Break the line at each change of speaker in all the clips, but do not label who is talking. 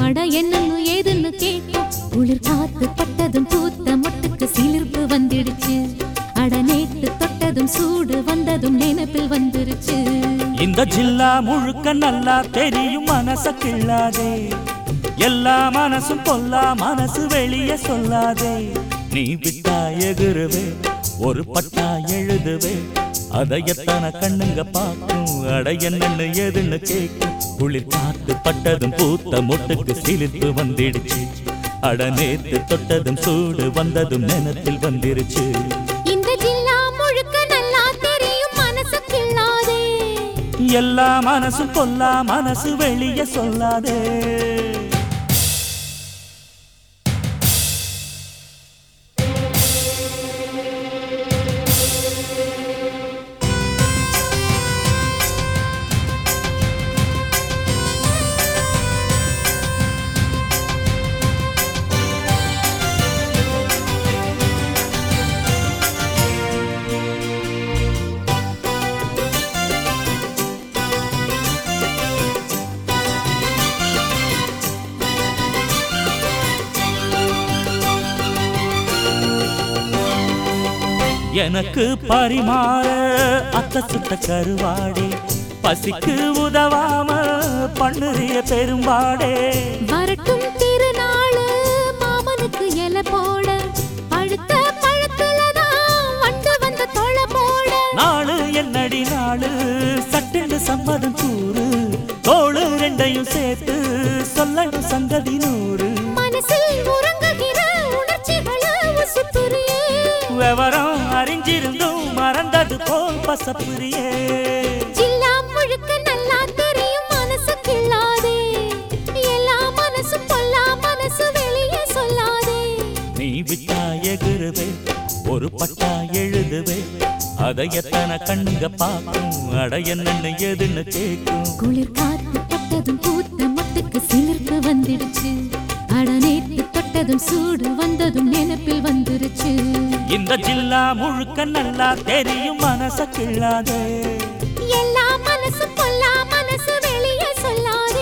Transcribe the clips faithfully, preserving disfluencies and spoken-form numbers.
அட என்னன்னு ஏதுன்னு கேட்கும் குளிர் காத்து பட்டதும் பூத்த மொட்டுக்கு சிலிர்ப்பு வந்துடுச்சு அட நேத்து தொட்டதும் சூடு வந்ததும் நினைப்பில் வந்துருச்சு
இந்த ஜில்லா முழுக்க நல்லா தெரியும் மனச கிள்ளாதே எல்லா மனசும் பொல்லா மனசு வெளியே சொல்லாதே நீ விட்டா எகுருவே ஒரு பட்டா எழுதுவே அதை எத்தனை கண்ணுங்க பார்க்கும் அட என்னன்னு ஏதுன்னு கேட்கும் குளிர் காத்து பட்டதும் பூத்த மொட்டுக்கு சிலிர்ப்பு வந்துடுச்சு அட நேத்து தொட்டதும் சூடு வந்ததும் நினைப்பில் வந்துருச்சு
இந்த ஜில்லா முழுக்க நல்லா தெரியும் மனசு கிள்ளாதே
எல்லா மனசும் பொல்லா மனசு வெளியே சொல்லாதே எனக்கு பரிமாற அத்த சுத்த கருவாடே பசிக்கு உதவாம பண்ணுறிய பெரும்பாடே
வரட்டும் திருநாள் மாமனுக்கு எல போட பழுத்த பழத்துலதான் வண்டு வந்த தொலை போட
நாளு என்னடி நாளு சட்டென்று சம்மதம் கூறு தோளு ரெண்டையும் சேர்த்து சொல்லணும் சங்கதி நூறு
மனசில் உறங்குகிற உணர்ச்சிகளை உசுப்புறியே
விவரம் அறிஞ்சிருந்தும் மறந்தது போல் பசப்புரியே
ஜில்லா முழுக்க நல்லா தெரியும் மனசு கிள்ளாதே எல்லா மனசு பொல்லா மனசு வெளியே சொல்லாதே
நீ விட்டா எகுருவே ஒரு பட்டா எழுதுவே அதை எத்தனை கண்ணுங்க பார்க்கும் அட என்னன்னு எதுன்னு கேட்கும்
குளிர் காத்து பட்டதும் பூத்த மொட்டுக்கு சிலிர்ப்பு வந்துடுச்சு அட நேத்து தொட்டதும் சூடு வந்ததும் நினைப்பில் வந்துருச்சு
இந்த ஜில்லா முழுக்க நல்லா தெரியும் மனச கிள்ளாதே
எல்லா மனசு பொல்லா மனசு வெளியே சொல்லாதே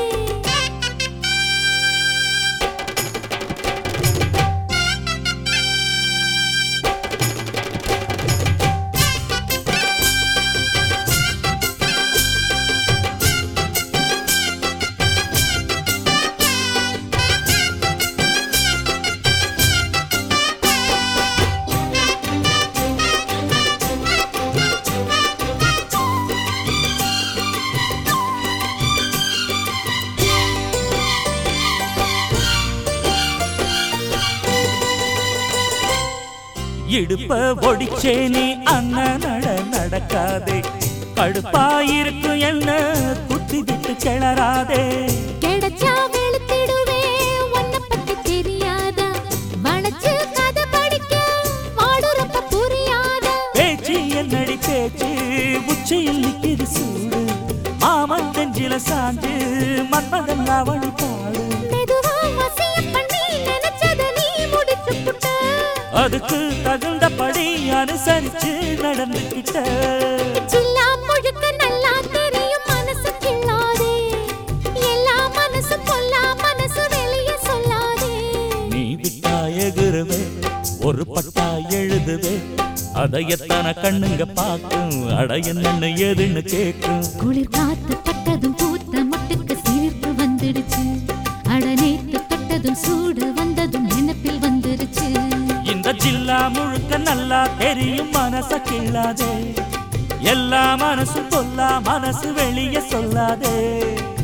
இடுப்ப ஒடிச்சே நீ அண்ணன் நட நடக்காதே கடுப்பாயிருக்கும் என்ன குத்தி விட்டு கிளறாதே
கிடைச்சா வெளுத்திடுவே உன்னை பத்தி தெரியாதா வளைச்சு கதை படிக்க வாடுறப்ப புரியாதா
பேச்சு என்னடி பேச்சு உச்சையில் நிக்கிது சூடு மாமன் தெஞ்சில சாஞ்சு மன்மதன் லாவணி பாடு
மெதுவா வசியம் பண்ணி நினைச்சத நீ முடிச்சு புட்ட
அதுக்கு தகுந்தபடி அனுசரிச்சு நடந்துகிட்ட
ஜில்லா முழுக்க நல்லா தெரியும் மனசு கிள்ளாதே எல்லா மனசு பொல்லா மனசு வெளியே சொல்லாதே
நீ விட்டா எகுருவே ஒரு பட்டா எழுதுவே அதை எத்தனை கண்ணுங்க பார்க்கும் அட என்னன்னு ஏதுன்னு கேட்கும்
குளிர் காத்து பட்டதும் பூத்த மொட்டுக்கு சிலிர்ப்பு வந்துடுச்சு அட நேத்து தொட்டதும் சூடு வந்ததும் நினைப்பில் வந்துருச்சு
இந்த ஜில்லா முழுக்க நல்லா தெரியும் மனச கிள்ளாதே எல்லா மனசும் பொல்லா மனசு வெளியே சொல்லாதே